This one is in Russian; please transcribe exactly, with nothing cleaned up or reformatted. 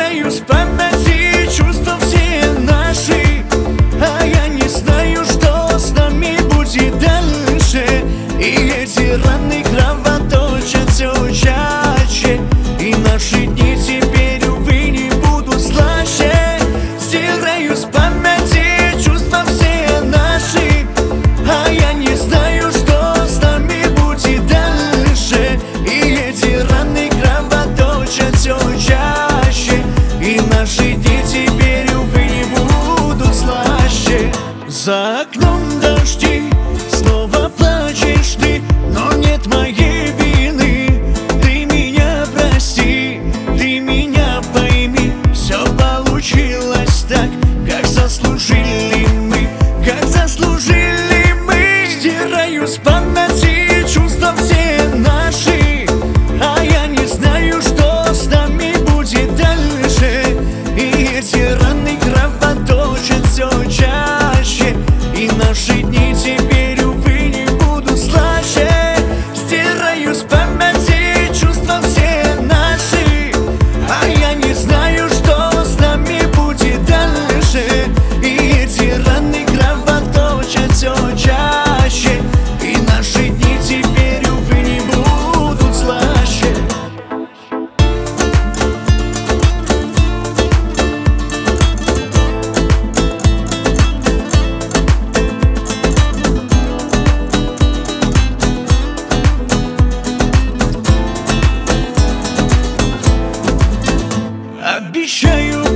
Стираю с памяти чувства все наши, а я не знаю, что с нами будет дальше. И эти раны кровоточат все чаще, и наши дни теперь, увы, не будут слаще. Стираю с памяти чувства все наши, а я не знаю, что с нами будет дальше. И эти раны кровоточат все чаще, и наши дни теперь, увы, не будут слаще. За окном дожди, снова плачешь ты, но нет моей вины. Ты меня прости, ты меня пойми, все получилось так, как заслужили мы, как заслужили мы. Стираю с памяти чувства все наши, а я не знаю, что с нами будет дальше. И эти раны кровоточат все чаще, и наши дни теперь, увы, не будут слаще. Стираю с памяти чувства все наши, а я не знаю, что с нами будет дальше. И эти раны кровоточат все чаще, и наши дни теперь, увы, не будут слаще. Обещаю